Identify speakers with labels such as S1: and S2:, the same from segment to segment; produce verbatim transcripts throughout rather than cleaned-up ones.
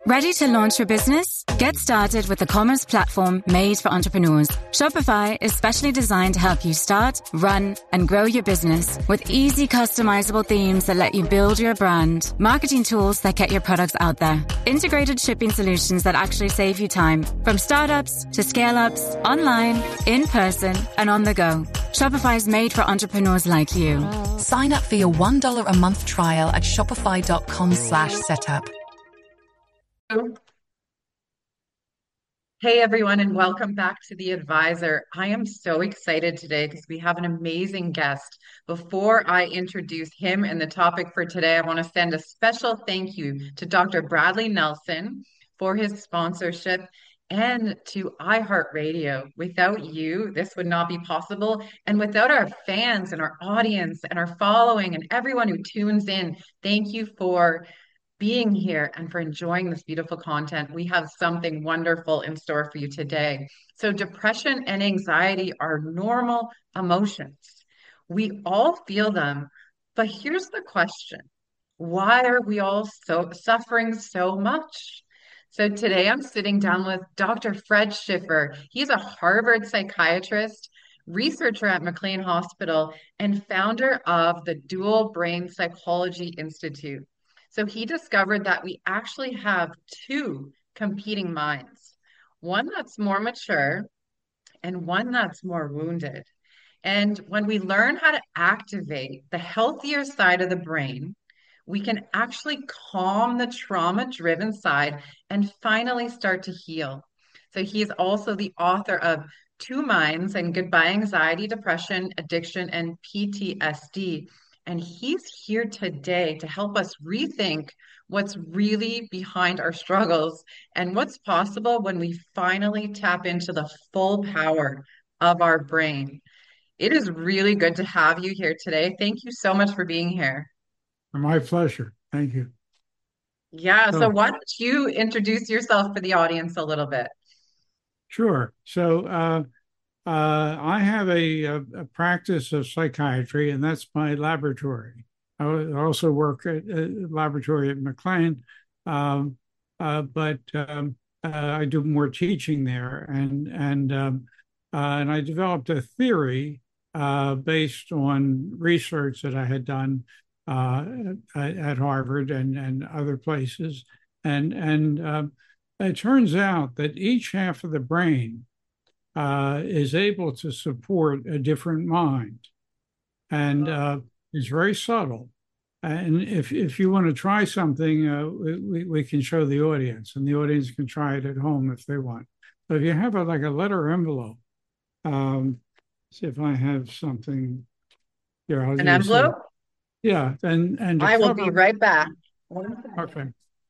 S1: Ready to launch your business? Get started with the commerce platform made for entrepreneurs. Shopify is specially designed to help you start, run, and grow your business with easy customizable themes that let you build your brand, marketing tools that get your products out there, integrated shipping solutions that actually save you time, from startups to scale-ups, online, in person, and on the go. Shopify is made for entrepreneurs like you.
S2: Sign up for your one dollar a month trial at shopify.com slash setup.
S3: Hey everyone, and welcome back to The Advisor. I am so excited today because we have an amazing guest. Before I introduce him and the topic for today, I want to send a special thank you to Doctor Bradley Nelson for his sponsorship and to iHeartRadio. Without you, this would not be possible. And without our fans and our audience and our following and everyone who tunes in, thank you for being here and for enjoying this beautiful content. We have something wonderful in store for you today. So depression and anxiety are normal emotions. We all feel them, but here's the question. Why are we all so suffering so much? So today I'm sitting down with Doctor Fred Schiffer. He's a Harvard psychiatrist, researcher at McLean Hospital, and founder of the Dual Brain Psychology Institute. So he discovered that we actually have two competing minds, one that's more mature and one that's more wounded. And when we learn how to activate the healthier side of the brain, we can actually calm the trauma-driven side and finally start to heal. So he's also the author of Two Minds and Goodbye Anxiety, Depression, Addiction, and P T S D. And he's here today to help us rethink what's really behind our struggles and what's possible when we finally tap into the full power of our brain. It is really good to have you here today. Thank you so much for being here.
S4: My pleasure. Thank you.
S3: Yeah, so, so why don't you introduce yourself for the audience a little bit?
S4: Sure. So uh, uh, I have a, a, a practice of psychiatry, and that's my laboratory. I also work at a laboratory at McLean, um, uh, but um, uh, I do more teaching there, and and um, uh, and I developed a theory uh, based on research that I had done uh, at, at Harvard and and other places, and and um, it turns out that each half of the brain uh, is able to support a different mind, and uh, it's very subtle. And if if you want to try something, uh, we, we can show the audience, and the audience can try it at home if they want. So if you have a, like a letter envelope, um, see if I have something here. I'll
S3: An envelope?
S4: Say, yeah, and and
S3: I will
S4: cover,
S3: be right back.
S4: Okay.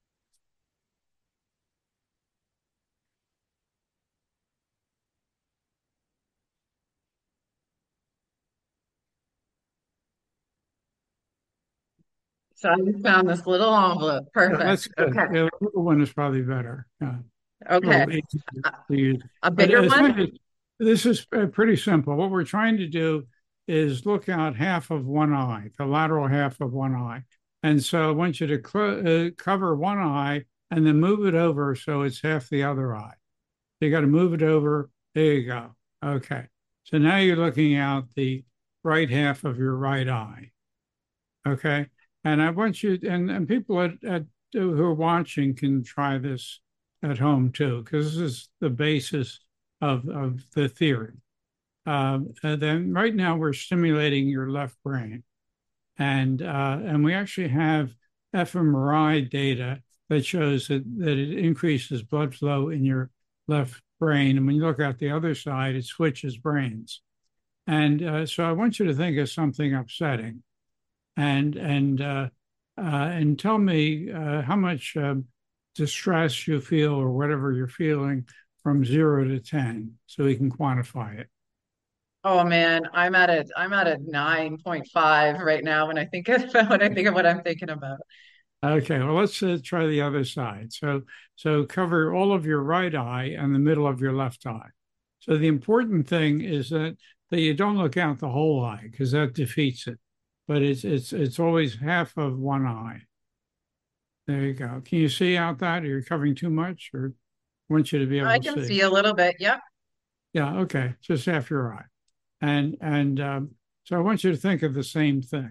S3: So I just found this little envelope. Perfect.
S4: Yeah, that's good.
S3: Okay.
S4: Yeah, the little one is probably better. Yeah.
S3: Okay. A, a bigger one?
S4: This is pretty simple. What we're trying to do is look out half of one eye, the lateral half of one eye. And so I want you to cl- uh, cover one eye and then move it over so it's half the other eye. You got to move it over. There you go. Okay. So now you're looking out the right half of your right eye. Okay. And I want you, and, and people at, at, who are watching can try this at home too, because this is the basis of, of the theory. Um, and then right now we're stimulating your left brain. And uh, and we actually have fMRI data that shows that, that it increases blood flow in your left brain. And when you look out the other side, it switches brains. And uh, so I want you to think of something upsetting. And and uh, uh, and tell me uh, how much uh, distress you feel or whatever you're feeling from zero to ten, so we can quantify it.
S3: Oh man, I'm at a I'm at a nine point five right now when I think of when I think of what I'm thinking about.
S4: Okay, well let's uh, try the other side. So so cover all of your right eye and the middle of your left eye. So the important thing is that that you don't look out the whole eye because that defeats it. But it's it's it's always half of one eye. There you go. Can you see out that? Are you covering too much, or I want you to be
S3: I
S4: able to
S3: can
S4: see?
S3: see a little bit. Yep.
S4: Yeah, okay. Just half your eye. And and um, so I want you to think of the same thing.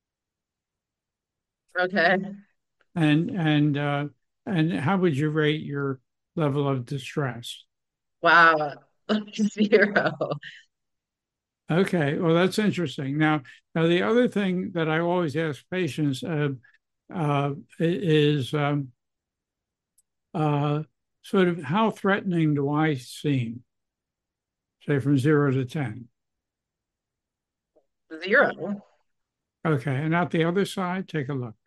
S3: Okay.
S4: And and uh, and how would you rate your level of distress?
S3: Wow. Zero.
S4: Okay, well, that's interesting. Now, now the other thing that I always ask patients uh, uh, is um, uh, sort of how threatening do I seem, say from zero to ten?
S3: Zero.
S4: Okay, and out the other side, take a look.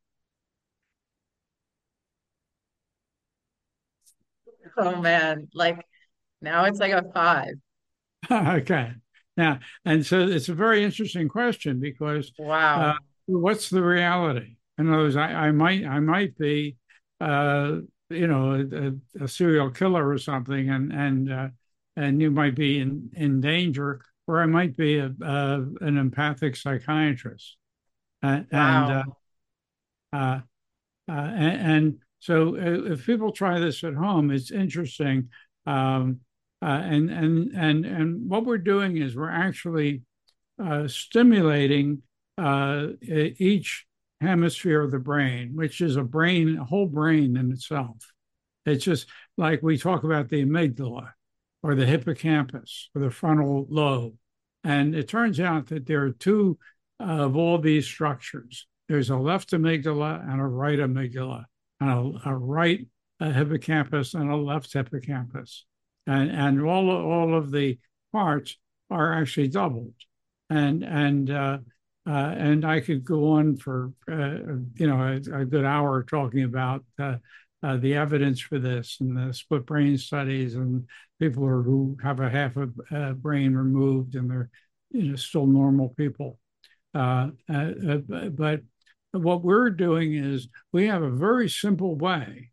S3: Oh man. Like now it's like a five.
S4: Okay. Now, and so it's a very interesting question because uh,
S3: Wow.
S4: what's the reality? In other words, I, I might I might be uh, you know a, a serial killer or something, and and uh, and you might be in in danger, or I might be a, a an empathic psychiatrist, uh, and uh,
S3: Wow.
S4: uh, uh, and, and so uh, if people try this at home, it's interesting. Um, uh, and and and and what we're doing is we're actually uh, stimulating uh, e- each hemisphere of the brain, which is a brain, a whole brain in itself. It's just like we talk about the amygdala or the hippocampus or the frontal lobe. And it turns out that there are two of all these structures. There's a left amygdala and a right amygdala, and a, a right a hippocampus and a left hippocampus. And, and all, all of the parts are actually doubled. And, and, uh, uh, and I could go on for, uh, you know, a, a good hour talking about uh, uh, the evidence for this and the split brain studies and people who have a half a, a brain removed and they're, you know, still normal people. Uh, uh, but what we're doing is we have a very simple way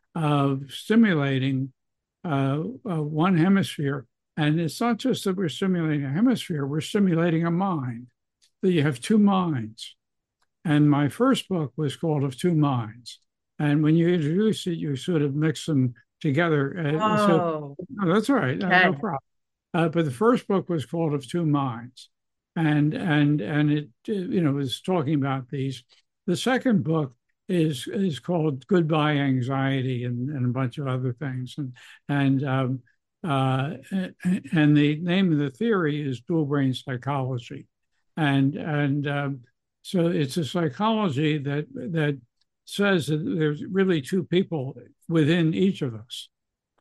S4: of stimulating uh, uh, one hemisphere. And it's not just that we're stimulating a hemisphere, we're stimulating a mind. That you have two minds. And my first book was called Of Two Minds. And when you introduce it, you sort of mix them together. Uh, so
S3: Oh,
S4: no, that's all right, uh, no
S3: okay.
S4: problem. Uh, but the first book was called Of Two Minds, and and and it you know was talking about these. The second book is is called Goodbye Anxiety and, and a bunch of other things, and and um, uh, and the name of the theory is dual brain psychology, and and um, so it's a psychology that that says that there's really two people within each of us,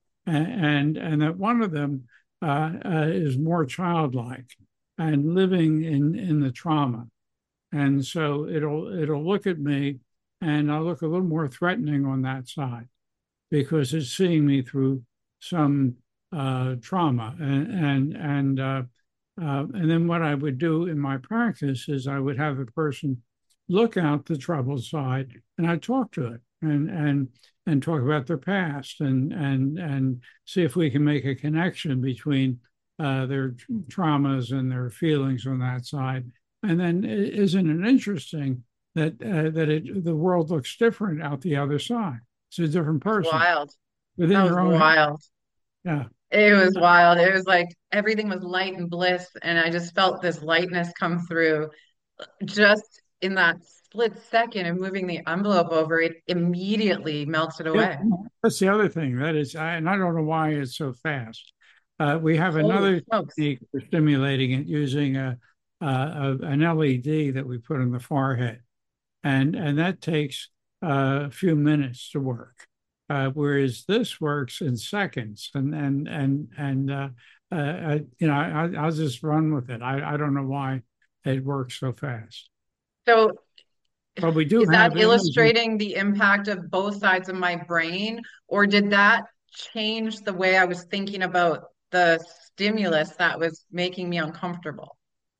S4: and and that one of them uh, uh, is more childlike and living in in the trauma, and so it'll it'll look at me, and I'll look a little more threatening on that side because it's seeing me through some uh, trauma, and and and uh, uh, and then what I would do in my practice is I would have the person look out the troubled side, and I talk to it, and and and talk about their past, and and and see if we can make a connection between uh, their traumas and their feelings on that side. And then isn't it interesting that uh, that it the world looks different out the other side? It's a different
S3: It's
S4: person
S3: wild.
S4: within
S3: That was
S4: your own head.
S3: wild.
S4: Yeah.
S3: It was wild. It was like everything was light and bliss, and I just felt this lightness come through just in that split second of moving the envelope over, it immediately melted
S4: Yeah,
S3: away.
S4: that's the other thing. That is, I, and I don't know why it's so fast. Uh, we have
S3: Holy
S4: another
S3: smokes.
S4: technique for stimulating it using a, a, a an L E D that we put in the forehead, and and that takes uh, a few minutes to work, uh, whereas this works in seconds. And and and and uh, uh, uh, you know, I, I'll just run with it. I, I don't know why it works so fast,
S3: So
S4: but we do
S3: is
S4: have
S3: that
S4: imaging.
S3: illustrating the impact of both sides of my brain, or did that change the way I was thinking about the stimulus that was making me uncomfortable?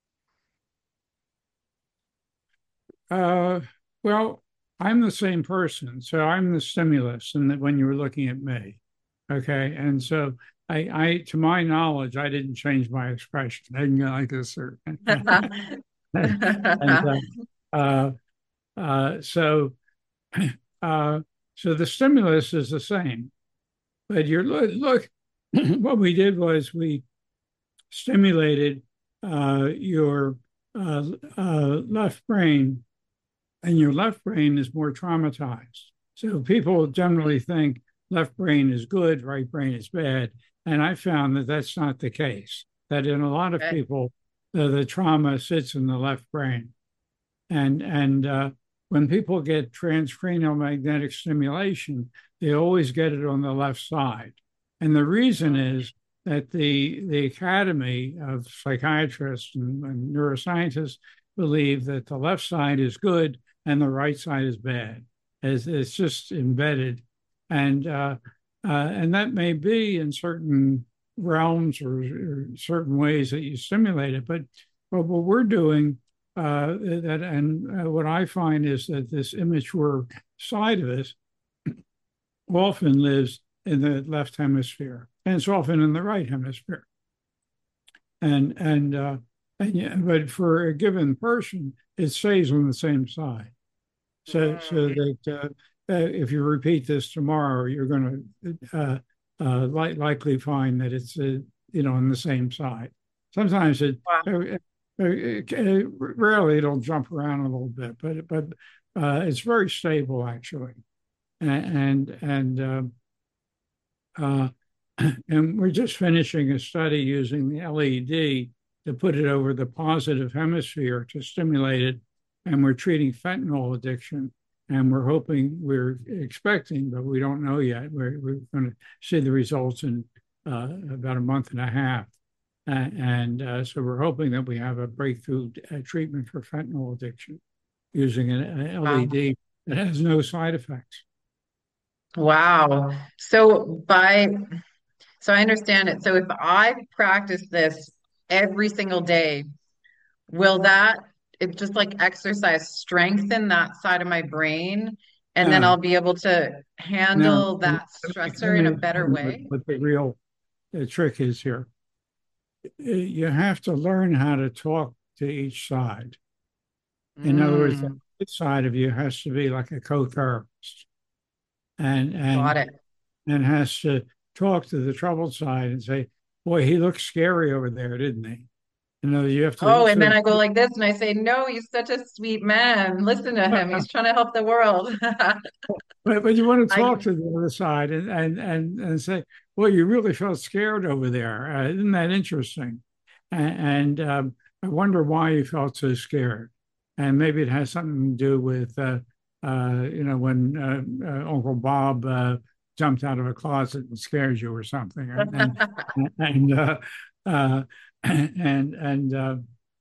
S4: Uh, well, I'm the same person, so I'm the stimulus, and that when you were looking at me, okay, and so I, I, to my knowledge, I didn't change my expression. I didn't go like this, or and uh, uh, uh, so uh, So the stimulus is the same, but you're look, look what we did was we stimulated uh, your uh, uh, left brain, and your left brain is more traumatized. So people generally think left brain is good, right brain is bad. And I found that that's not the case, that in a lot of
S3: Okay.
S4: people, the, the trauma sits in the left brain. And, and uh, when people get transcranial magnetic stimulation, they always get it on the left side. And the reason is that the, the Academy of Psychiatrists and, and Neuroscientists believe that the left side is good and the right side is bad. It's, it's just embedded. And uh, uh, and that may be in certain realms or, or certain ways that you stimulate it. But, but what we're doing, uh, that and uh, what I find is that this immature side of us often lives in the left hemisphere, and it's often in the right hemisphere. And and uh, and yeah, but for a given person, it stays on the same side. So so that uh, uh, if you repeat this tomorrow, you're going to uh, uh, li- likely find that it's uh, you know on the same side. Sometimes it,
S3: Wow.
S4: uh, uh, uh, rarely it'll jump around a little bit, but but uh, it's very stable actually, and and and, uh, uh, and we're just finishing a study using the L E D to put it over the positive hemisphere to stimulate it, and we're treating fentanyl addiction. And we're hoping, we're expecting, but we don't know yet. We're, we're going to see the results in uh, about a month and a half. Uh, and uh, so we're hoping that we have a breakthrough uh, treatment for fentanyl addiction using an, an L E D wow. that has no side effects.
S3: Wow. So by, so I understand it. So if I practice this every single day, will that, it just like exercise strengthen that side of my brain, and then
S4: No,
S3: I'll be able to
S4: no.
S3: handle that stressor in a better way?
S4: What the real the trick is here. You have to learn how to talk to each side. In mm. other words, the right side of you has to be like a co-therapist, and and
S3: Got it.
S4: and has to talk to the troubled side and say, "Boy, he looks scary over there, didn't he?" You know, you have to.
S3: Oh, and then I go like this, and I say, "No, he's such a sweet man. Listen to him. He's trying to help the world."
S4: But but you want to talk
S3: I,
S4: to the other side and and and and say, "Well, you really felt scared over there. Uh, isn't that interesting?" And, and um, I wonder why you felt so scared. And maybe it has something to do with, uh, uh, you know, when uh, uh, Uncle Bob uh, jumped out of a closet and scared you or something. And and and, uh, uh, and, and uh,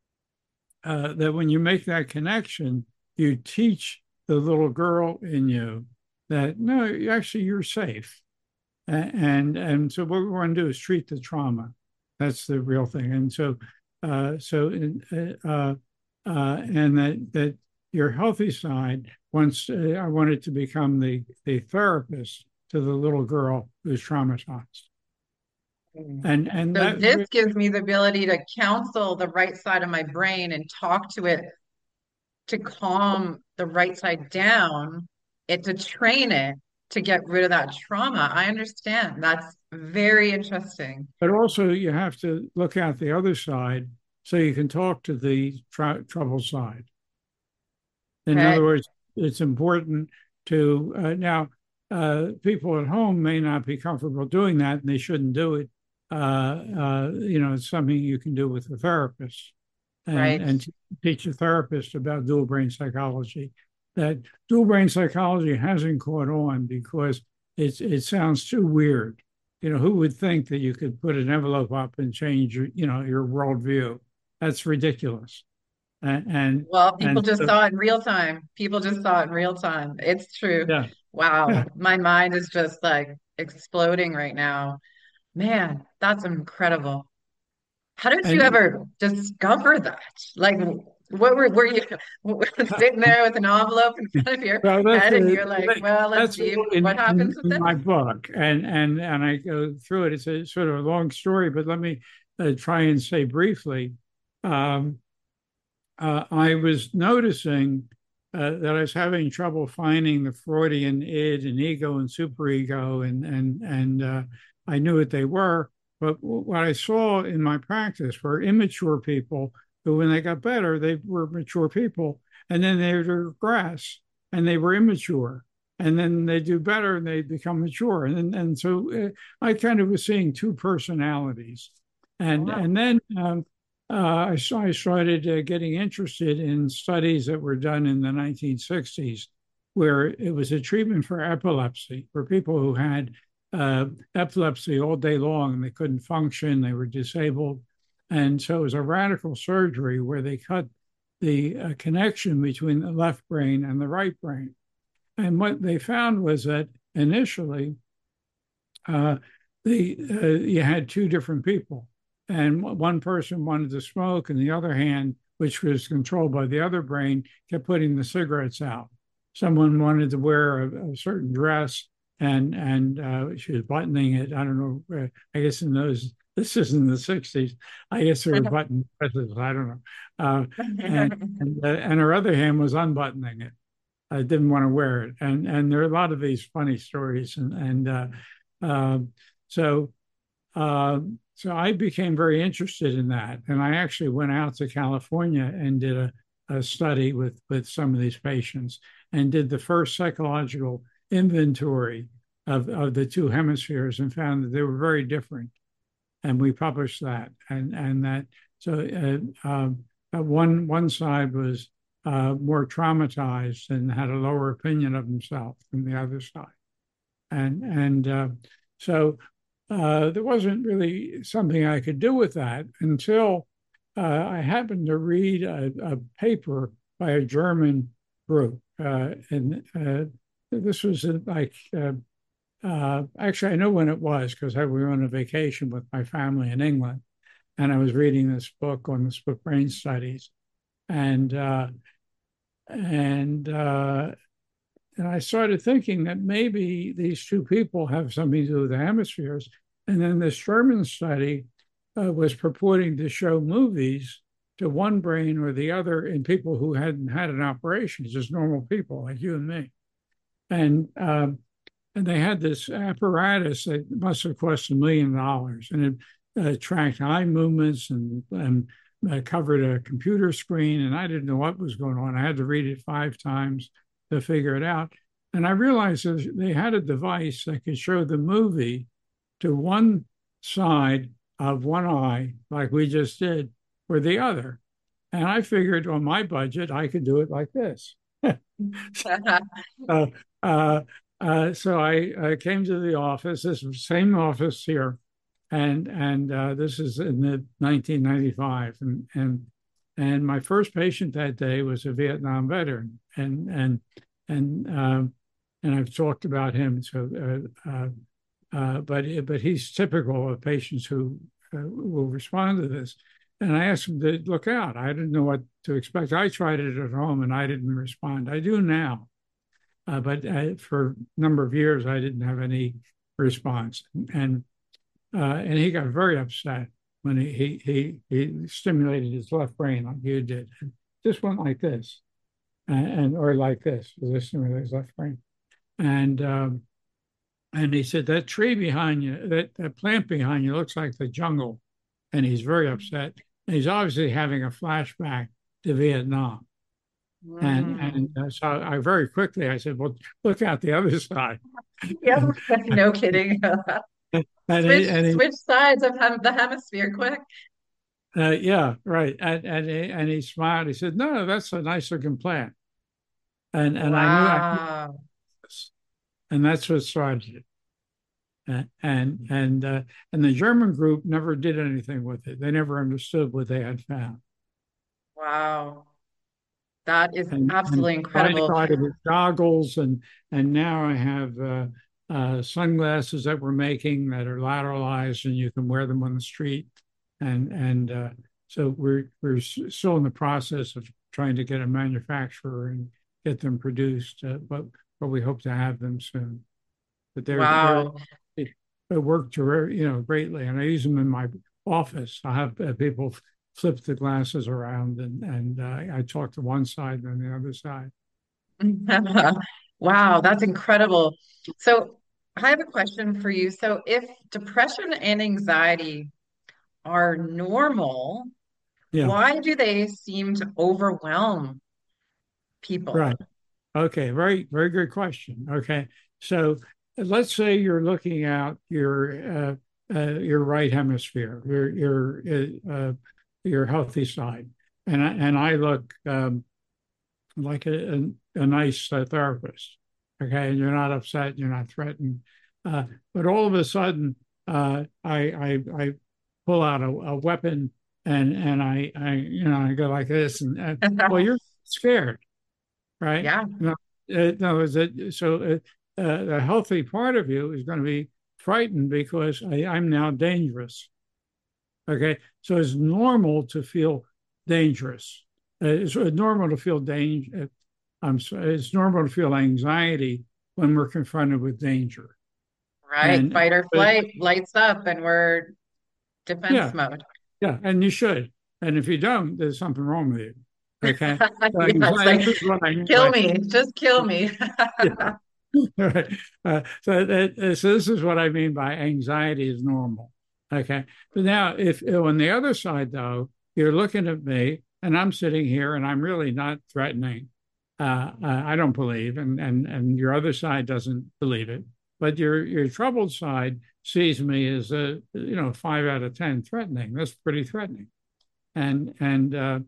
S4: uh, that when you make that connection, you teach the little girl in you that no, actually you're safe, and and so what we want to do is treat the trauma. That's the real thing. And so, uh, so uh, uh, and that that your healthy side wants. Uh, I wanted to become the the therapist to the little girl who's traumatized. And and
S3: so
S4: that,
S3: this gives me the ability to counsel the right side of my brain and talk to it to calm the right side down, it to train it to get rid of that trauma. I understand. That's very interesting.
S4: But also you have to look at the other side so you can talk to the tr- trouble side. In
S3: Okay.
S4: other words, it's important to uh, now uh, people at home may not be comfortable doing that, and they shouldn't do it. Uh, uh, you know, it's something you can do with a therapist, and
S3: right.
S4: and teach a therapist about dual brain psychology. That dual brain psychology hasn't caught on because it's it sounds too weird. You know, who would think that you could put an envelope up and change your, you know, your worldview? That's ridiculous. And, and
S3: well, people
S4: and
S3: just
S4: so,
S3: saw it in real time. People just saw it in real time. It's true.
S4: yeah,
S3: Wow.
S4: yeah.
S3: My mind is just like exploding right now. Man, that's incredible. How did you
S4: And
S3: ever discover that? Like, what were were you sitting there with an envelope in front of your
S4: well, that's
S3: head, and
S4: a,
S3: you're like, "Well, let's
S4: that's
S3: see
S4: in,
S3: what happens
S4: in,
S3: with
S4: in
S3: this."
S4: my book, and and and I go through it. It's a sort of a long story, but let me uh, try and say briefly. Um, uh, I was noticing uh, that I was having trouble finding the Freudian id and ego and superego, and and and uh, I knew what they were. But what I saw in my practice were immature people who, when they got better, they were mature people, and then they would regress, and they were immature, and then they do better and they become mature, and and so uh, I kind of was seeing two personalities, and wow. and then. Um, Uh, I, I started uh, getting interested in studies that were done in the nineteen sixties, where it was a treatment for epilepsy, for people who had uh, epilepsy all day long and they couldn't function, they were disabled. And so it was a radical surgery where they cut the uh, connection between the left brain and the right brain. And what they found was that initially, uh, the, uh, you had two different people. And one person wanted to smoke, and the other hand, which was controlled by the other brain, kept putting the cigarettes out. Someone wanted to wear a, a certain dress, and and uh, she was buttoning it. I don't know. Uh, I guess in those, this is in the sixties. I guess there were button dresses. I don't know. Uh, and and, uh, and her other hand was unbuttoning it. I didn't want to wear it. And and there are a lot of these funny stories. And and uh, uh, so. Uh, So I became very interested in that. And I actually went out to California and did a, a study with, with some of these patients and did the first psychological inventory of, of the two hemispheres and found that they were very different. And we published that. And, and that, so uh, um, one, one side was uh, more traumatized and had a lower opinion of himself than the other side. And, and uh, so Uh, there wasn't really something I could do with that until uh, I happened to read a, a paper by a German group. Uh, and uh, this was like, uh, uh, actually, I know when it was because I was on a vacation with my family in England. And I was reading this book on the split brain studies. And, uh, and, uh, And I started thinking that maybe these two people have something to do with the hemispheres. And then this German study uh, was purporting to show movies to one brain or the other in people who hadn't had an operation, just normal people like you and me. And um, and they had this apparatus that must have cost a million dollars, and it uh, tracked eye movements and, and uh, covered a computer screen. And I didn't know what was going on. I had to read it five times to figure it out. And I realized that they had a device that could show the movie to one side of one eye, like we just did, or the other. And I figured on my budget, I could do it like this. uh, uh, uh, so I, I came to the office, this is the same office here. And, and uh, this is in the nineteen ninety-five. And, and And my first patient that day was a Vietnam veteran, and and and uh, and I've talked about him. So, uh, uh, uh, but but he's typical of patients who uh, will respond to this. And I asked him to look out. I didn't know what to expect. I tried it at home, and I didn't respond. I do now, uh, but uh, for a number of years I didn't have any response, and uh, and he got very upset when he, he he he stimulated his left brain like you did. And just went like this, and, and or like this, this stimulated his left brain. And um, and he said, that tree behind you, that, that plant behind you looks like the jungle. And he's very upset. And he's obviously having a flashback to Vietnam. Mm. And and uh, so I very quickly, I said, well, look out the other side.
S3: Yeah, no kidding.
S4: And
S3: switch,
S4: he, and he,
S3: switch sides of hem- the hemisphere quick.
S4: Uh, yeah, right. And and he, and he smiled. He said, "No, that's a nice looking plant." And and wow. I knew, I knew this. And that's what started it. Uh, and and uh, and the German group never did anything with it. They never understood what they had found.
S3: Wow, that is
S4: and,
S3: absolutely
S4: and
S3: incredible.
S4: I started with goggles, and and now I have uh, uh, sunglasses that we're making that are lateralized, and you can wear them on the street. And and uh, so we're we're still in the process of trying to get a manufacturer and get them produced, uh, but but we hope to have them soon. But they're,
S3: wow.
S4: they're, they, they work to, you know, greatly, and I use them in my office. I have uh, people flip the glasses around, and and uh, I talk to one side and the other side.
S3: Wow, that's incredible. So I have a question for you. So if depression and anxiety are normal,
S4: Yeah,
S3: why do they seem to overwhelm people?
S4: right. Okay, very, very good question. Okay, so let's say you're looking at your uh, uh, your right hemisphere, your your uh, uh, your healthy side, and I, and I look um, like a, a, a nice uh, therapist. Okay, and you're not upset, you're not threatened, uh, but all of a sudden, uh, I, I I pull out a, a weapon and and I I you know I go like this, and, and well, you're scared, right?
S3: Yeah,
S4: No, uh, no, is it so? Uh, uh, the healthy part of you is going to be frightened because I, I'm now dangerous. Okay, so it's normal to feel dangerous. Uh, it's normal to feel danger. I'm sorry, it's normal to feel anxiety when we're confronted with danger.
S3: right.
S4: And
S3: Fight or
S4: but,
S3: flight lights up and we're defense
S4: yeah,
S3: mode.
S4: yeah, and you should. And if you don't, there's something wrong with you. Okay, so
S3: Yeah, it's like,
S4: anxiety, this is what I mean
S3: kill
S4: by
S3: me, just kill me.
S4: yeah. Right. Uh, so, that, so this is what I mean by anxiety is normal. Okay. But now, if on the other side, though, you're looking at me and I'm sitting here and I'm really not threatening. Uh, uh, I don't believe, and and and your other side doesn't believe it. But your your troubled side sees me as a you know five out of ten threatening. That's pretty threatening. And and uh,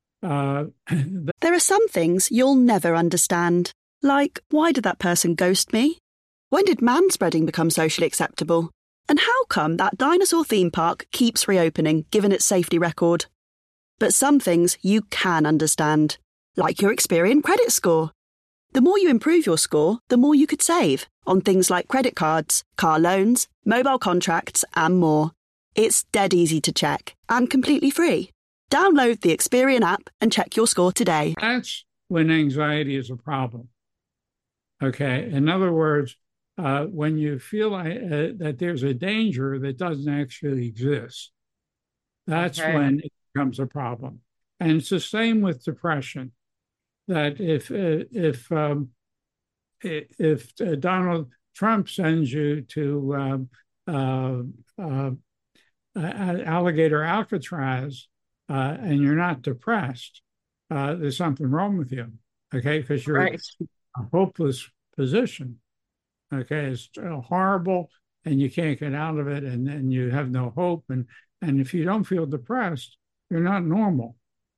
S4: uh,
S5: There are some things you'll never understand. Like, why did that person ghost me? When did manspreading become socially acceptable? And how come that dinosaur theme park keeps reopening, given its safety record? But some things you can understand, like your Experian credit score. The more you improve your score, the more you could save on things like credit cards, car loans, mobile contracts, and more. It's dead easy to check and completely free. Download the Experian app and check your score today.
S4: that's when anxiety is a problem. Okay. In other words, uh, when you feel like, uh, that there's a danger that doesn't actually exist, that's
S3: Okay,
S4: when it becomes a problem. And it's the same with depression. That if uh, if um, if uh, Donald Trump sends you to um, uh, uh, alligator Alcatraz uh, and you're not depressed, uh, there's something wrong with you. Okay, because you're
S3: right.
S4: in a hopeless position. Okay, it's horrible, and you can't get out of it, and and you have no hope, and and if you don't feel depressed, you're not normal.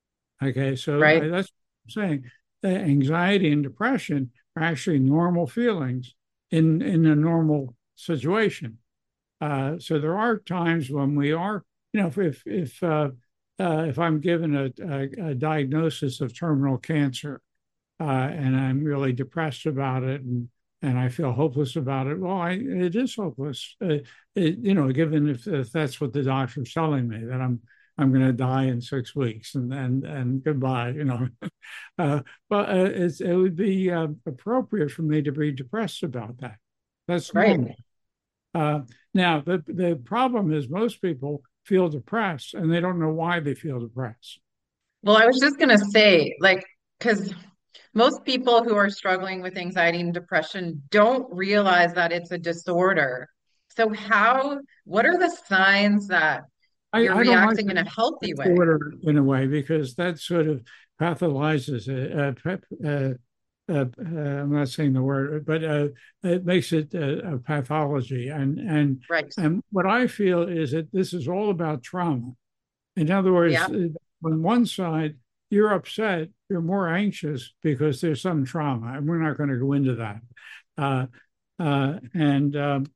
S4: Okay, so
S3: Right.
S4: I, that's what I'm saying. The anxiety and depression are actually normal feelings in in a normal situation. Uh, so there are times when we are, you know, if if if, uh, uh, if I'm given a, a, a diagnosis of terminal cancer uh, and I'm really depressed about it and and I feel hopeless about it. Well, I, it is hopeless, uh, it, you know, given if, if that's what the doctor's telling me that I'm I'm going to die in six weeks and and and goodbye, you know. uh, but uh, it's, it would be uh, appropriate for me to be depressed about that. That's
S3: Right.
S4: normal. Uh, now, the the problem is most people feel depressed and they don't know why they feel depressed.
S3: Well, I was just gonna say, like, because most people who are struggling with anxiety and depression don't realize that it's a disorder. So how, what are the signs that
S4: I,
S3: you're
S4: I don't like
S3: reacting in a healthy way?
S4: disorder in a way because that sort of pathologizes it. Uh, uh, uh, uh, I'm not saying the word, but uh, it makes it a, a pathology. And and
S3: Right.
S4: and what I feel is that this is all about trauma. In other words,
S3: Yeah.
S4: uh, on one side, you're upset, you're more anxious because there's some trauma, and we're not going to go into that. Uh, uh, and um,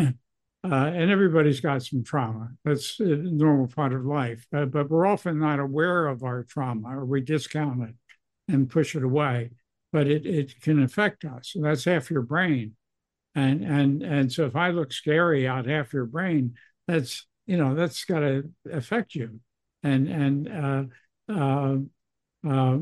S4: uh, and everybody's got some trauma. That's a normal part of life, uh, but we're often not aware of our trauma, or we discount it and push it away. But it, it can affect us. And that's half your brain. And and and so if I look scary out half your brain, that's you know that's got to affect you. And and uh, uh, uh,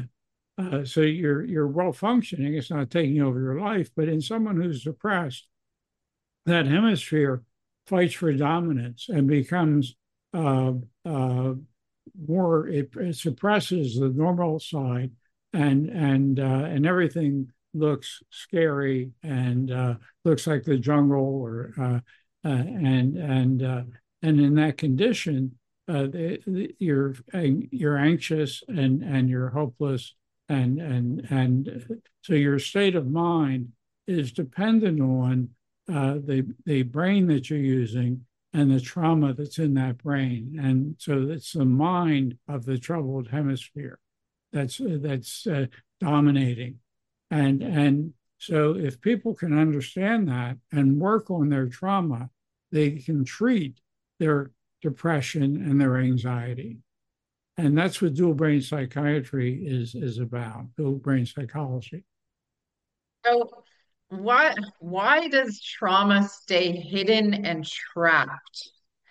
S4: uh, so you're you're well functioning. It's not taking over your life. But in someone who's depressed, that hemisphere fights for dominance and becomes uh, uh, more. It, it suppresses the normal side and and uh, and everything looks scary and uh, looks like the jungle, or uh, uh, and and uh, and in that condition, uh, the, the, you're you're anxious and and you're hopeless, and and and so your state of mind is dependent on uh, the the brain that you're using and the trauma that's in that brain, and so it's the mind of the troubled hemisphere that's that's uh, dominating. And, and so if people can understand that and work on their trauma, they can treat their depression and their anxiety. And that's what dual brain psychiatry is, is about, dual brain psychology.
S3: So why why does trauma stay hidden and trapped?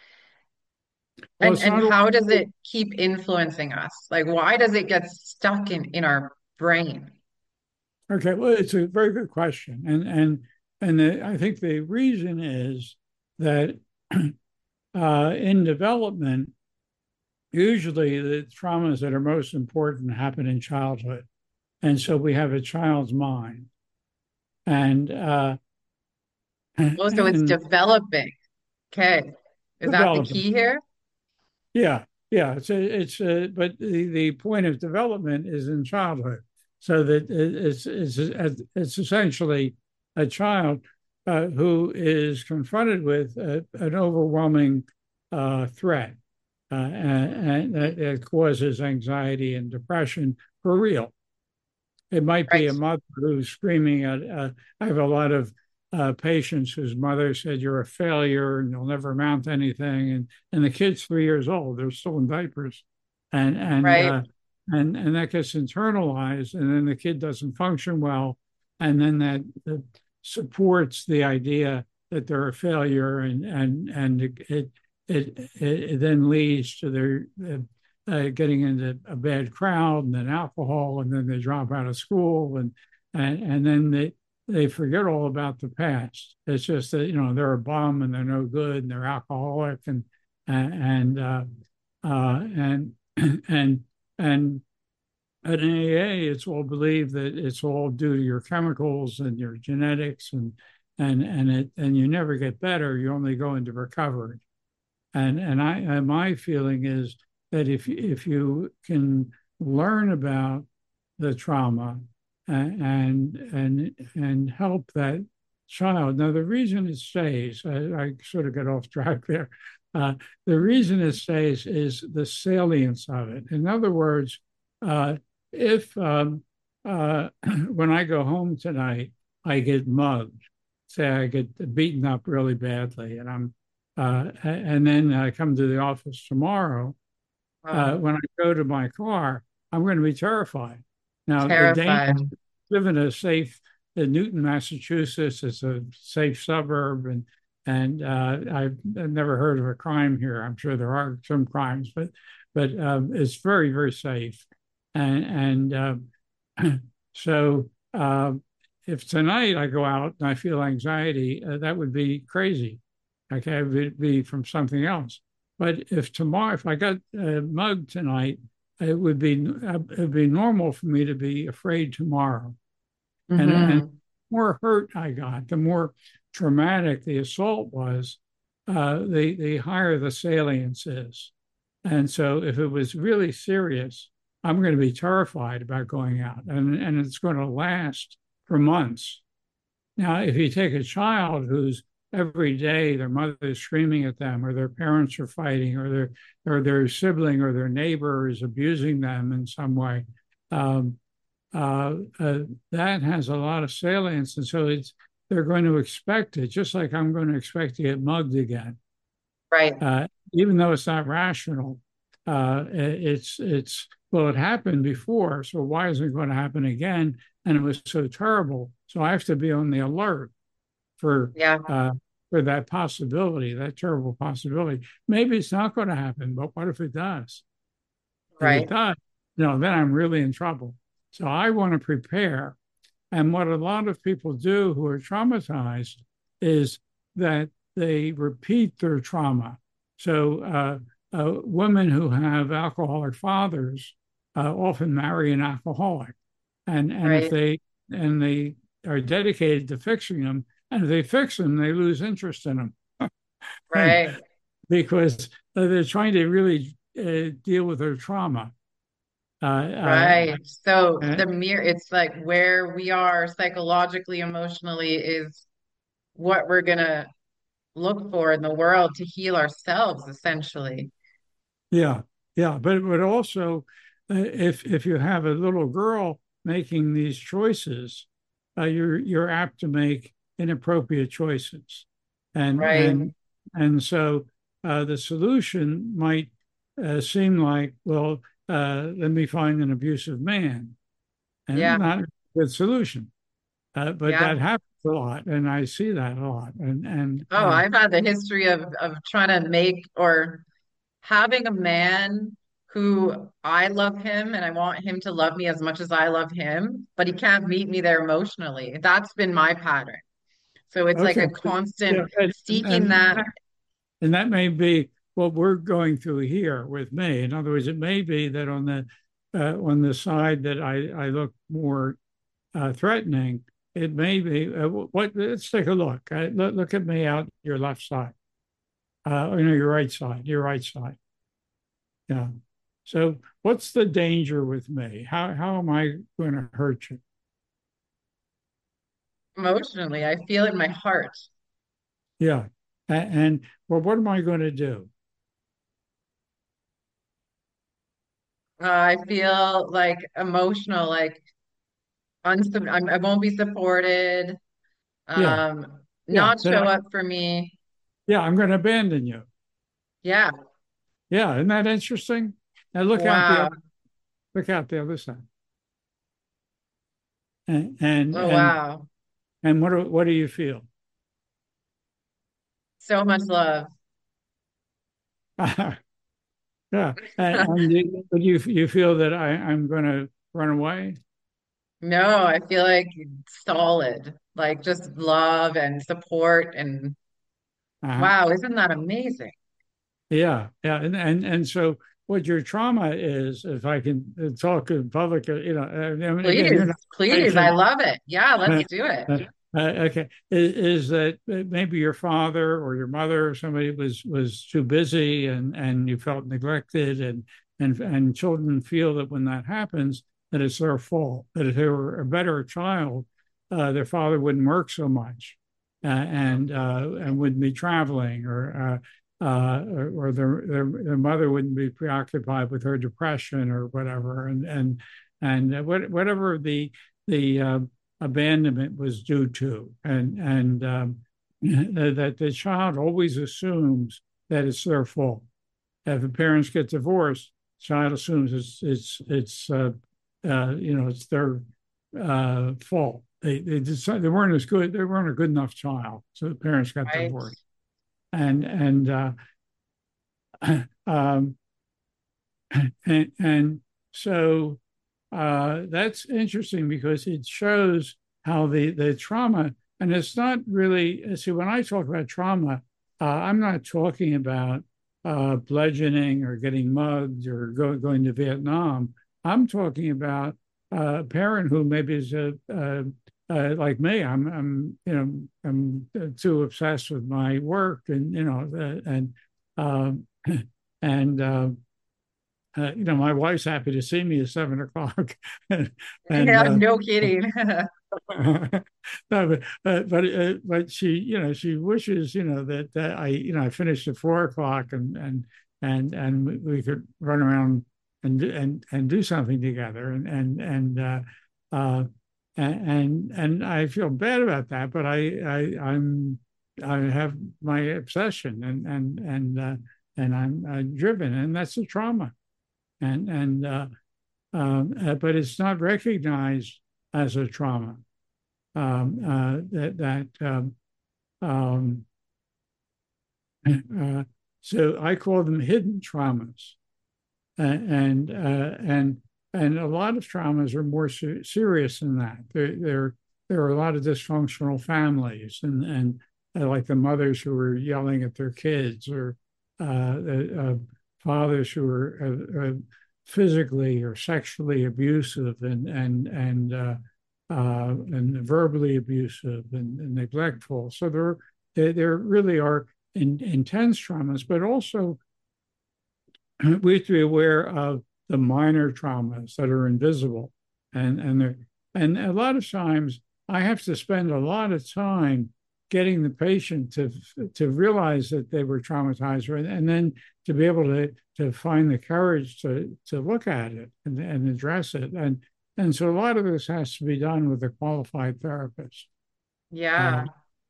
S4: Well,
S3: And
S4: it's
S3: and
S4: not
S3: how does it keep influencing us? Like why does it get stuck in, in our brain?
S4: Okay, well, it's a very good question, and and and the, I think the reason is that uh, in development, usually the traumas that are most important happen in childhood, and so we have a child's mind, and uh,
S3: Oh, so it's
S4: and
S3: developing. Okay. Is that the
S4: development.
S3: key here?
S4: Yeah, yeah. It's a, it's a, but the, the point of development is in childhood, so that it's it's it's essentially a child uh, who is confronted with a, an overwhelming uh, threat, uh, and, and that, that causes anxiety and depression for real. It might be
S3: Right.
S4: a mother who's screaming at. Uh, I have a lot of uh, patients whose mother said, "You're a failure and you'll never amount to anything," and and the kid's three years old; they're still in diapers, and and
S3: Right.
S4: uh, and and that gets internalized, and then the kid doesn't function well, and then that, that supports the idea that they're a failure, and and and it it it, it then leads to their uh, uh, getting into a bad crowd, and then alcohol, and then they drop out of school, and and and then they they forget all about the past. It's just that, you know, they're a bum and they're no good and they're alcoholic, and and uh, uh, and and and at N A A, it's all believed that it's all due to your chemicals and your genetics, and and and it and you never get better. You only go into recovery. And and I and my feeling is that if if you can learn about the trauma and and and, and help that child. Now, the reason it stays, I, I sort of got off track there. Uh, the reason it stays is the salience of it. In other words, uh, if um, uh, when I go home tonight, I get mugged, say I get beaten up really badly, and I'm uh, and then I come to the office tomorrow. Uh, when I go to my car, I'm going to be terrified. Now,
S3: Terrified.
S4: the live in a safe, in Newton, Massachusetts. It's a safe suburb, and and uh, I've, I've never heard of a crime here. I'm sure there are some crimes, but but um, it's very, very safe. And and uh, so uh, if tonight I go out and I feel anxiety, uh, that would be crazy. Okay, it would be from something else. But if tomorrow, if I got uh, mugged tonight, it would be uh, it would be normal for me to be afraid tomorrow. Mm-hmm. And, and the more hurt I got, the more traumatic the assault was, uh, the the higher the salience is. And so, if it was really serious, I'm going to be terrified about going out, and and it's going to last for months. Now, if you take a child who's every day their mother is screaming at them, or their parents are fighting, or their or their sibling or their neighbor is abusing them in some way, um, uh, uh, that has a lot of salience, and so it's they're going to expect it, just like I'm going to expect to get mugged again,
S3: right?
S4: Uh, even though it's not rational, uh, it's it's well, it happened before, so why isn't it going to happen again? And it was so terrible, so I have to be on the alert for
S3: yeah.
S4: uh, for that possibility, that terrible possibility. Maybe it's not going to happen, but what if it does?
S3: Right.
S4: If it does, you know, then I'm really in trouble. So I want to prepare. And what a lot of people do who are traumatized is that they repeat their trauma. So uh, uh, women who have alcoholic fathers uh, often marry an alcoholic. and and if
S3: Right.
S4: they and they are dedicated to fixing them, and if they fix them, they lose interest in them, and
S3: Right.
S4: because they're trying to really uh, deal with their trauma. Uh, uh,
S3: Right. So
S4: uh,
S3: the mirror, it's like where we are psychologically, emotionally is what we're gonna look for in the world to heal ourselves, essentially.
S4: yeah, yeah, but but also, uh, if if you have a little girl making these choices, uh, you're you're apt to make inappropriate choices, and
S3: Right.
S4: and and so uh, the solution might uh, seem like, well, uh, let me find an abusive man, and
S3: Yeah.
S4: not a good solution. Uh, but
S3: Yeah.
S4: that happens a lot, and I see that a lot, and and
S3: Oh,
S4: uh,
S3: I've had the history of of trying to make or having a man who I love him and I want him to love me as much as I love him, but he can't meet me there emotionally. That's been my pattern. So it's like
S4: okay,
S3: a
S4: yeah,
S3: constant
S4: and,
S3: seeking
S4: and
S3: that.
S4: And that may be what we're going through here with me. In other words, it may be that on the uh, on the side that I, I look more uh, threatening, it may be uh, what. Let's take a look. Uh, look. Look at me out your left side. Uh, or no, your right side. Your right side. Yeah. So, what's the danger with me? How how am I going to hurt you?
S3: Emotionally. I feel it in my heart.
S4: Yeah. And, and well, what am I going to do?
S3: Uh, I feel like emotional, like unsub I'm, I won't be supported,
S4: Yeah.
S3: um,
S4: Yeah.
S3: not
S4: That
S3: show
S4: I,
S3: up for me.
S4: yeah. I'm going to abandon you.
S3: Yeah.
S4: Yeah, isn't that interesting? Now look out the
S3: Wow.
S4: other, look out the other side, and and
S3: Oh,
S4: and,
S3: wow.
S4: and what do, what do you feel?
S3: So much love.
S4: Yeah, and, and you, but you you feel that I I'm going to run away?
S3: No, I feel like solid, like just love and support and
S4: Uh-huh.
S3: wow, isn't that amazing?
S4: Yeah, yeah, and and and so what your trauma is, if I can uh, talk in public, uh, you know, uh, I mean, again, you're
S3: Please,
S4: not a
S3: please. I
S4: patient.
S3: love it. Yeah, let's
S4: Uh,
S3: do it.
S4: uh, okay, is, is that maybe your father or your mother or somebody was was too busy and and you felt neglected and and and children feel that when that happens that it's their fault, that if they were a better child, uh, their father wouldn't work so much, uh, and uh, and wouldn't be traveling or. Uh, uh, or, or their, their their mother wouldn't be preoccupied with her depression or whatever, and and and what, whatever the the uh, abandonment was due to, and and um, that the child always assumes that it's their fault. If the parents get divorced, the child assumes it's it's it's uh, uh, you know it's their uh, fault. They they decided they weren't as good. They weren't a good enough child, so the parents got
S3: Right.
S4: divorced. And and uh, um, and, and so uh, that's interesting because it shows how the the trauma, and it's not really, see, when I talk about trauma, uh, I'm not talking about uh, bludgeoning or getting mugged or go, going to Vietnam. I'm talking about uh, a parent who maybe is a, a uh, like me. I'm, I'm, you know, I'm too obsessed with my work, and you know, uh, and um, and uh, uh, you know, my wife's happy to see me at seven o'clock, and, and
S3: Yeah,
S4: uh,
S3: no kidding.
S4: no, but uh, but uh, but she, you know, she wishes, you know, that, that I, you know, I finished at four o'clock, and and and and we could run around and do, and and do something together, and and and uh, uh, and and I feel bad about that, but I I I'm I have my obsession, and and and uh, and I'm uh, driven, and that's a trauma, and and uh, um, uh, but it's not recognized as a trauma. Um, uh, that that um, um, uh, so I call them hidden traumas, and and uh, and, and a lot of traumas are more ser- serious than that. There there there are a lot of dysfunctional families, and and uh, like the mothers who are yelling at their kids, or uh, uh, fathers who are uh, uh, physically or sexually abusive and and and uh, uh, and verbally abusive and, and neglectful. So there there, there really are in, intense traumas, but also we have to be aware of the minor traumas that are invisible, and and and a lot of times I have to spend a lot of time getting the patient to to realize that they were traumatized, and then to be able to to find the courage to to look at it and, and address it. And and so a lot of this has to be done with a qualified therapist.
S3: Yeah.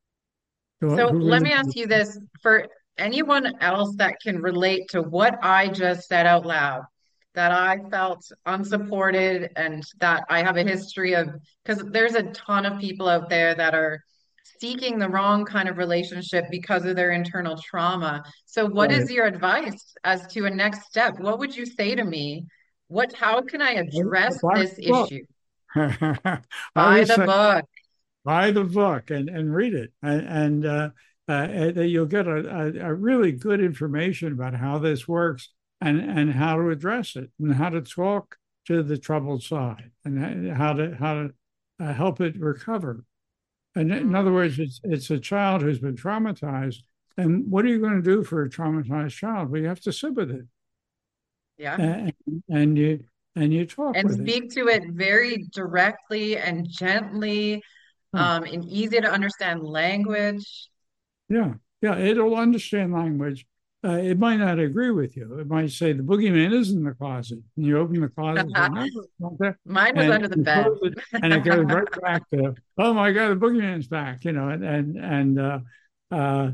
S4: Uh,
S3: so
S4: who
S3: let
S4: really,
S3: me ask you this, for anyone else that can relate to what I just said out loud, that I felt unsupported and that I have a history of, because there's a ton of people out there that are seeking the wrong kind of relationship because of their internal trauma. So what
S4: right.
S3: is your advice as to a next step? What would you say to me? What, how can I address
S4: Buy
S3: this
S4: the book.
S3: issue?
S4: I
S3: Buy
S4: always
S3: the
S4: say,
S3: book.
S4: buy the book and, and read it. And, and uh, uh, you'll get a, a, a really good information about how this works and, and how to address it and how to talk to the troubled side and how to, how to uh, help it recover. And in other words, it's, it's a child who's been traumatized. And what are you going to do for a traumatized child? Well, you have to sit with it.
S3: Yeah.
S4: And, and you and you talk
S3: And
S4: with it.
S3: speak to it very directly and gently,
S4: Yeah.
S3: um, in easy to understand language.
S4: Yeah, yeah, it'll understand language. Uh, it might not agree with you. It might say the boogeyman is in the closet. And you open the closet and say, no, it's not there.
S3: Mine was
S4: And
S3: under the
S4: you
S3: bed.
S4: close it, and it goes right back to, oh my God, the boogeyman's back, you know, and and and uh, uh,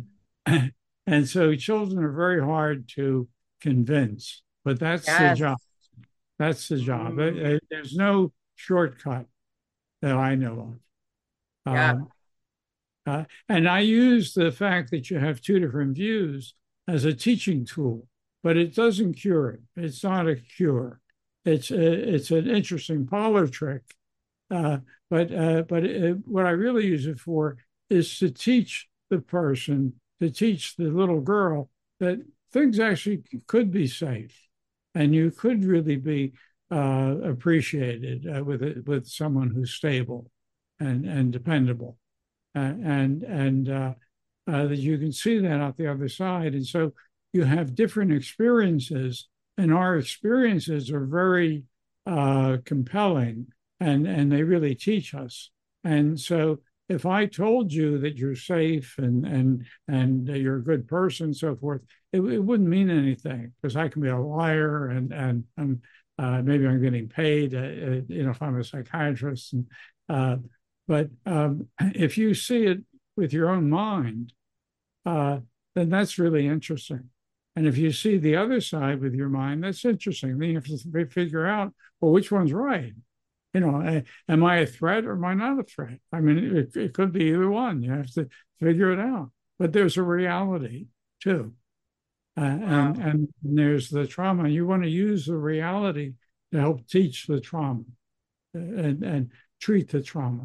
S4: and so children are very hard to convince, but that's the
S3: Yes.
S4: job. That's the job.
S3: Mm,
S4: There's no shortcut that I know of.
S3: yeah.
S4: Um, Uh, and I use the fact that you have two different views as a teaching tool, but it doesn't cure it. It's not a cure. It's a, it's an interesting parlor trick. Uh, but uh, but it, what I really use it for is to teach the person, to teach the little girl that things actually could be safe, and you could really be uh, appreciated uh, with it, with someone who's stable and and dependable. Uh, and and uh, uh, that you can see that out the other side. And so you have different experiences, and our experiences are very uh, compelling, and and they really teach us. And so if I told you that you're safe and and and you're a good person, and so forth, it, it wouldn't mean anything, because I can be a liar and and and uh, maybe I'm getting paid, uh, you know, if I'm a psychiatrist. And uh, But um, if you see it with your own mind, uh, then that's really interesting. And if you see the other side with your mind, that's interesting. Then you have to figure out, well, which one's right? You know, am I a threat or am I not a threat? I mean, it, it could be either one. You have to figure it out. But there's a reality too. Uh,
S3: Wow.
S4: and, and there's the trauma. You want to use the reality to help teach the trauma and, and treat the trauma.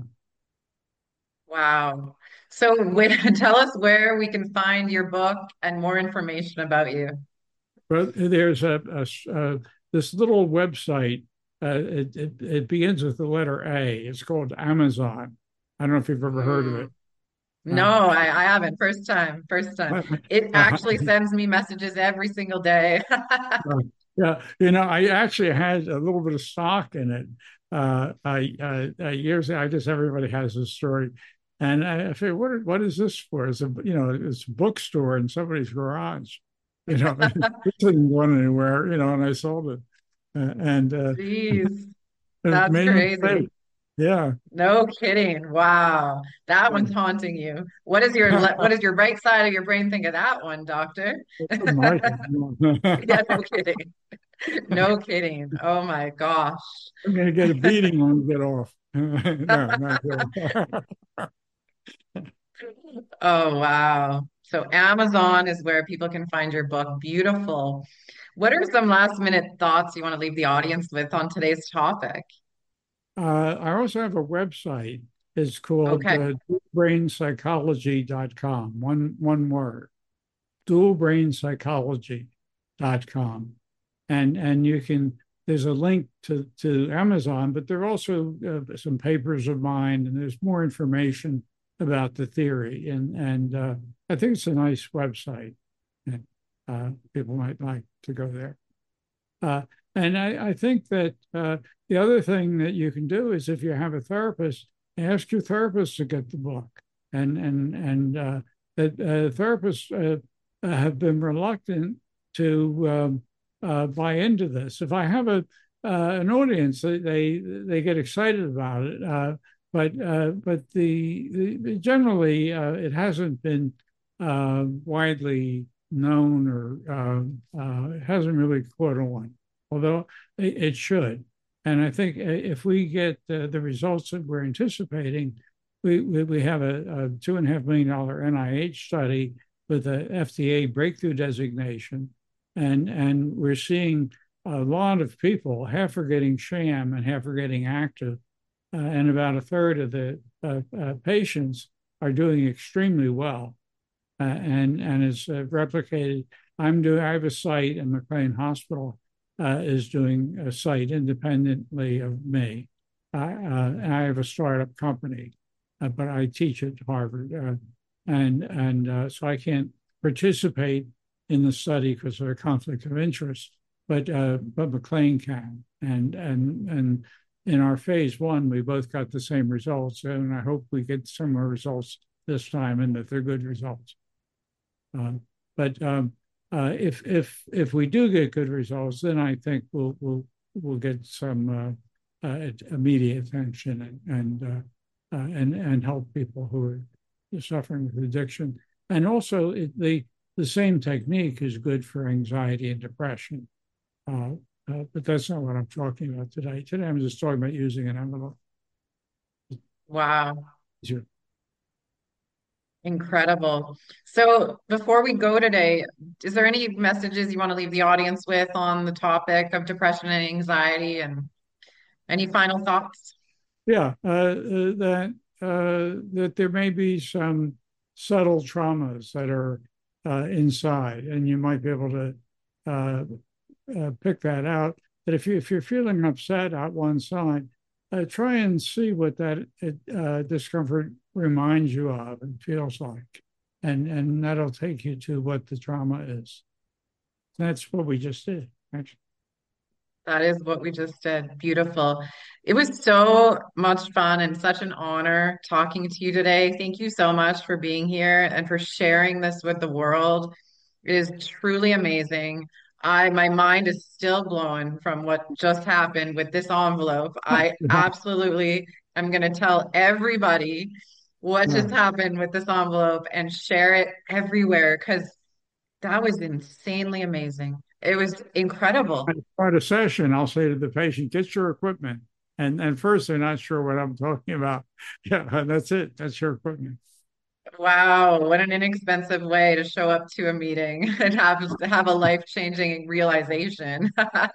S3: Wow. So wait, tell us where we can find your book and more information about you.
S4: But there's a, a, a this little website. Uh, it, it it begins with the letter A. It's called Amazon. I don't know if you've ever heard of
S3: Mm.
S4: it.
S3: No, I, I haven't. First time. First time.
S4: Uh,
S3: It actually sends me messages every single day.
S4: yeah, you know, I actually had a little bit of stock in it. Uh, I uh, years. I guess everybody has this story, and I, I figured, what what is this for? It's a you know, it's a bookstore in somebody's garage. You know, it didn't go anywhere. You know, and I sold it. Uh, and uh,
S3: Jeez,
S4: it
S3: that's
S4: made a
S3: crazy.
S4: mistake. Yeah.
S3: No kidding. Wow. That one's haunting you. What is your le- what is your right side of your brain think of that one, doctor?
S4: Michael.
S3: Yeah, no kidding. No kidding. Oh my gosh.
S4: I'm going to get a beating when we get off. No, not good.
S3: Oh wow. So Amazon is where people can find your book. Beautiful. What are some last minute thoughts you want to leave the audience with on today's topic?
S4: Uh, I also have a website. It's called
S3: Okay.
S4: uh, dual brain psychology dot com. One, one word, dual brain psychology dot com. And, and you can there's a link to, to Amazon, but there are also uh, some papers of mine, and there's more information about the theory. And, and uh, I think it's a nice website. And uh, people might like to go there. Uh, and I, I think that uh, the other thing that you can do is if you have a therapist, ask your therapist to get the book. And, and, and uh, that uh, therapists uh, have been reluctant to um, uh, buy into this. If I have a uh, an audience, they, they they get excited about it. Uh, but uh, but the, the generally uh, it hasn't been uh, widely known, or uh, uh, it hasn't really caught on, although it, it should. And I think if we get uh, the results that we're anticipating, we we, we have a, a two and a half million dollar N I H study with a F D A breakthrough designation, and and we're seeing a lot of people, half are getting sham and half are getting active, uh, and about a third of the uh, uh, patients are doing extremely well, uh, and and it's uh, replicated. I'm doing. I have a site, and McLean Hospital uh, is doing a site independently of me. I uh, I have a startup company, uh, but I teach at Harvard. Uh, And and uh, so I can't participate in the study because of a conflict of interest, but uh, but McLean can. And and and in our phase one, we both got the same results, and I hope we get similar results this time, and that they're good results. Uh, but um, uh, if if if we do get good results, then I think we'll we'll we'll get some uh, uh, immediate attention, and and uh, uh, and and help people who are suffering with addiction. And also it, the the same technique is good for anxiety and depression. Uh, uh, but that's not what I'm talking about today. Today I'm just talking about using an envelope.
S3: Wow.
S4: Sure.
S3: Incredible. So before we go today, is there any messages you want to leave the audience with on the topic of depression and anxiety, and any final thoughts?
S4: Yeah, uh, uh, that uh, that there may be some subtle traumas that are uh, inside, and you might be able to uh, uh, pick that out. But if you if you're feeling upset out one side, uh, try and see what that uh, discomfort reminds you of and feels like, and and that'll take you to what the trauma is. That's what we just did, actually.
S3: That is what we just did. Beautiful. It was so much fun and such an honor talking to you today. Thank you so much for being here and for sharing this with the world. It is truly amazing. I my mind is still blown from what just happened with this envelope. I absolutely am going to tell everybody what just happened with this envelope and share it everywhere, because that was insanely amazing. It was incredible.
S4: I start a session, I'll say to the patient, get your equipment. And and first, they're not sure what I'm talking about. Yeah, that's it. That's your equipment.
S3: Wow, what an inexpensive way to show up to a meeting and have have a life-changing realization.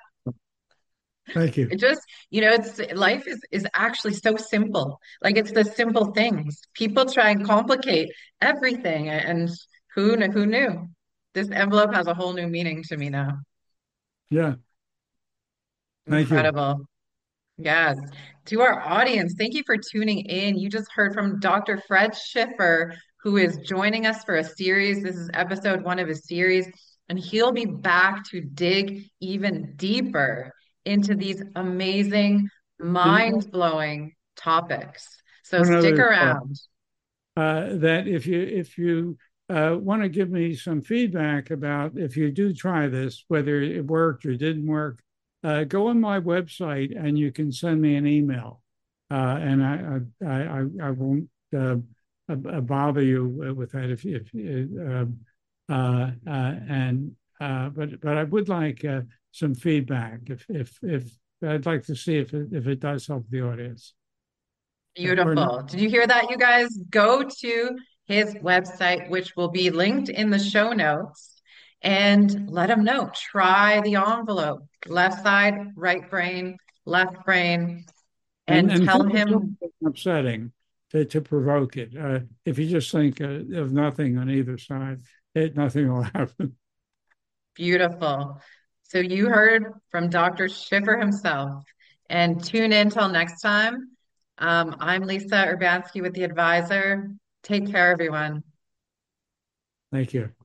S4: Thank you.
S3: It just, you know, it's life is is actually so simple. Like, it's the simple things. People try and complicate everything, and who kn- who knew? This envelope has a whole new meaning to me now.
S4: Yeah. Thank you.
S3: Incredible. Yes. To our audience, thank you for tuning in. You just heard from Doctor Fred Schiffer, who is joining us for a series. This is episode one of a series, and he'll be back to dig even deeper into these amazing, mind-blowing topics. So
S4: One
S3: stick
S4: other
S3: around.
S4: thought, uh, that if you if you uh, want to give me some feedback about if you do try this, whether it worked or didn't work, uh, go on my website and you can send me an email, uh, and I I I, I won't uh, uh, bother you with that if if uh, uh, uh, and uh, but but I would like uh, some feedback if if if I'd like to see if it, if it does help the audience.
S3: Beautiful. Did you hear that, you guys? Go to his website, which will be linked in the show notes, and let him know. Try the envelope. Left side, right brain, left brain, and,
S4: and, and
S3: tell him.
S4: Upsetting to, to provoke it. Uh, if you just think uh, of nothing on either side, it, nothing will happen.
S3: Beautiful. So you heard from Doctor Schiffer himself. And tune in till next time. Um, I'm Lisa Urbanski with The Advisor. Take care, everyone.
S4: Thank you.